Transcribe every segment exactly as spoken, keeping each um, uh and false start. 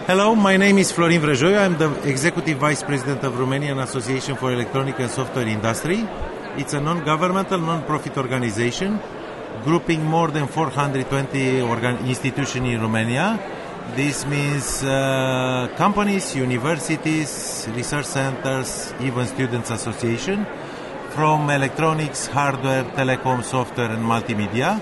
Hello, my name is Florin Vrăjoiu. I'm the Executive Vice President of Romanian Association for Electronic and Software Industry. It's a non-governmental, non-profit organization grouping more than four hundred twenty organ- institutions in Romania. This means uh, companies, universities, research centers, even students' association, from electronics, hardware, telecom, software, and multimedia.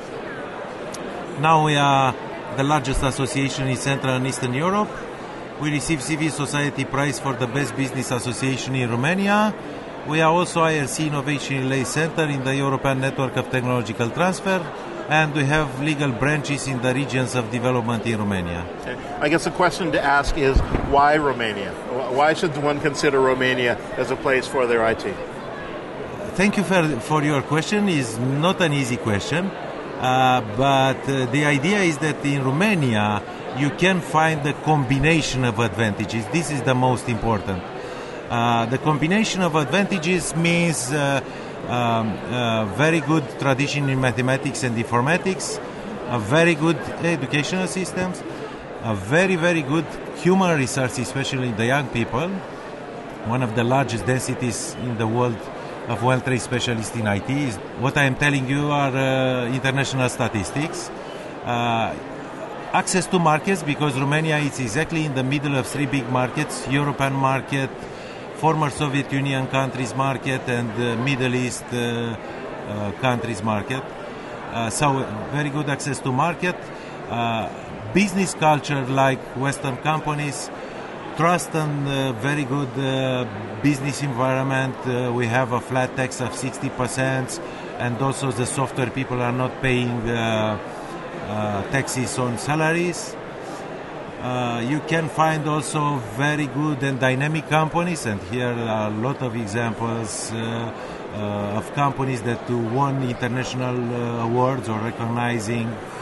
Now we are the largest association in Central and Eastern Europe. We received Civil Society Prize for the Best Business Association in Romania. We are also I R C Innovation Relay Center in the European Network of Technological Transfer, and we have legal branches in the regions of development in Romania. Okay. I guess the question to ask is, why Romania? Why should one consider Romania as a place for their I T? Thank you for, for your question. It's not an easy question, uh, but uh, the idea is that in Romania you can find the combination of advantages. This is the most important. Uh, the combination of advantages means uh, um, uh, very good tradition in mathematics and informatics, a very good educational systems, a very, very good human resource, especially the young people, one of the largest densities in the world of well-trained specialists in I T. Is what I am telling you are uh, international statistics. Uh, access to markets, because Romania is exactly in the middle of three big markets: European market, former Soviet Union countries market, and uh, Middle East uh, uh, countries market. Uh, so very good access to market. Uh, business culture like Western companies. Trust and uh, very good uh, business environment. Uh, we have a flat tax of sixty percent, and also the software people are not paying uh, uh, taxes on salaries. Uh, you can find also very good and dynamic companies, and here are a lot of examples uh, uh, of companies that won international uh, awards or recognizing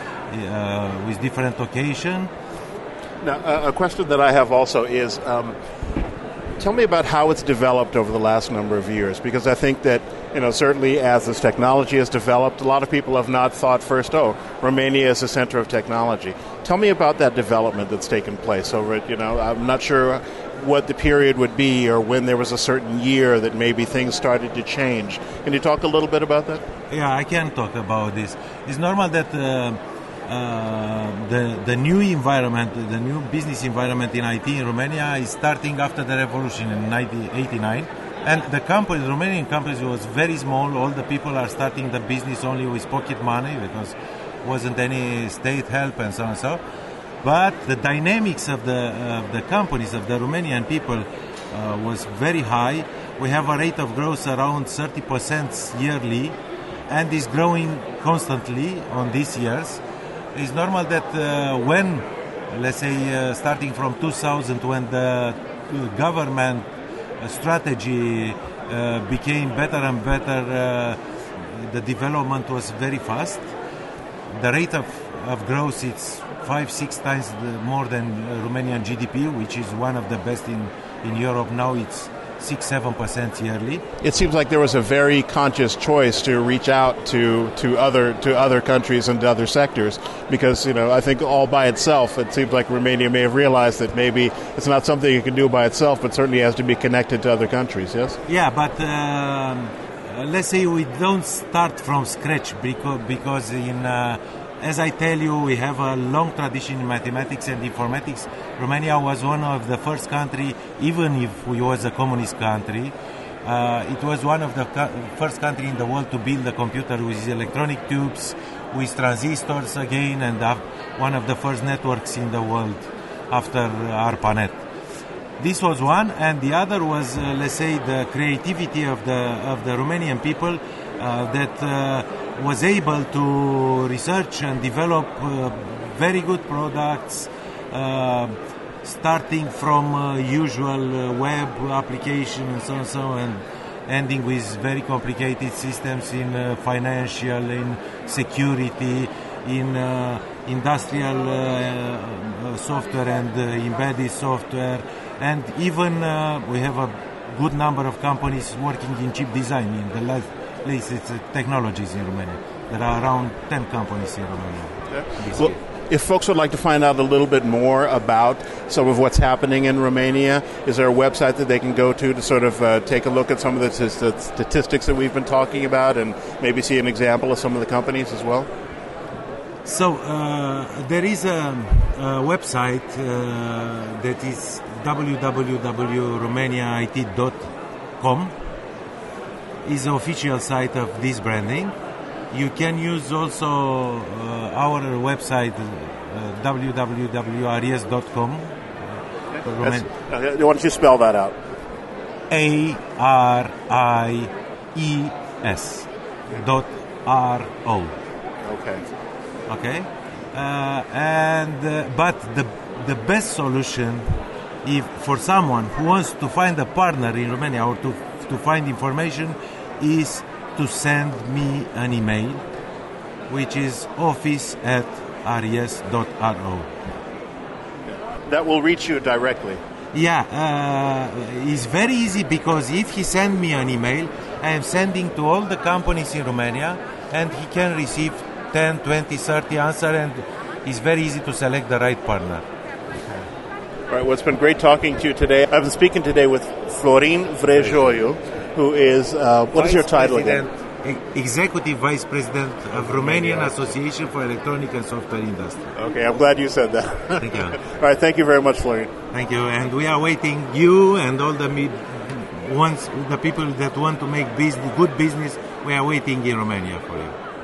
uh, with different occasions. Now, a question that I have also is, um, tell me about how it's developed over the last number of years, because I think that, you know, certainly as this technology has developed, a lot of people have not thought first, oh, Romania is a center of technology. Tell me about that development that's taken place over it. You know, I'm not sure what the period would be or when there was a certain year that maybe things started to change. Can you talk a little bit about that? Yeah, I can talk about this. It's normal that uh, Uh, the the new environment, the new business environment in I T in Romania is starting after the revolution in nineteen eighty-nine, and the company, the Romanian company, was very small. All the people are starting the business only with pocket money because wasn't any state help and so on and so. But the dynamics of the of the companies of the Romanian people uh, was very high. We have a rate of growth around thirty percent yearly, and is growing constantly on these years. It's normal that uh, when, let's say, uh, starting from two thousand, when the government strategy uh, became better and better, uh, the development was very fast. The rate of, of growth is five, six times the, more than Romanian G D P, which is one of the best in, in Europe. Now it's six, seven percent yearly. It seems like there was a very conscious choice to reach out to, to other to other countries and to other sectors, because, you know, I think all by itself, it seems like Romania may have realized that maybe it's not something it can do by itself, but certainly has to be connected to other countries, yes? Yeah, but um, let's say we don't start from scratch, because, because in uh, as I tell you, we have a long tradition in mathematics and informatics. Romania was one of the first country, even if we was a communist country, uh, it was one of the co- first country in the world to build a computer with electronic tubes, with transistors again, and uh, one of the first networks in the world after ARPANET. This was one, and the other was, uh, let's say, the creativity of the of the Romanian people uh, that uh, was able to research and develop uh, very good products, uh, starting from uh, usual uh, web application and so on and so on, and ending with very complicated systems in uh, financial, in security, in uh, industrial uh, uh, software and uh, embedded software, and even uh, we have a good number of companies working in chip design in the last latest technologies in Romania. There are around ten companies in Romania. Okay. Well, if folks would like to find out a little bit more about some of what's happening in Romania, is there a website that they can go to to sort of uh, take a look at some of the t- statistics that we've been talking about and maybe see an example of some of the companies as well? So uh, there is a, a website uh, that is w w w dot romania i t dot com. Is the official site of this branding. You can use also uh, our website uh, w w w dot r i s dot com. Uh, why don't you spell that out? A R I E S dot R O. Okay. Okay. Uh, and uh, but the the best solution, if for someone who wants to find a partner in Romania or to to find information, is to send me an email, which is office at r e s dot r o. That will reach you directly. Yeah, uh, it's very easy because if he send me an email, I am sending to all the companies in Romania, and he can receive ten, twenty, thirty answer, and it's very easy to select the right partner. All right, well, it's been great talking to you today. I've been speaking today with Florin Vrejoiu, who is, uh, what Vice is your title President, again? Executive Vice President of Romanian Association for Electronic and Software Industry. Okay, I'm glad you said that. Thank you. All right, thank you very much, Florin. Thank you, and we are waiting you and all the me- ones, the people that want to make business, good business, we are waiting in Romania for you.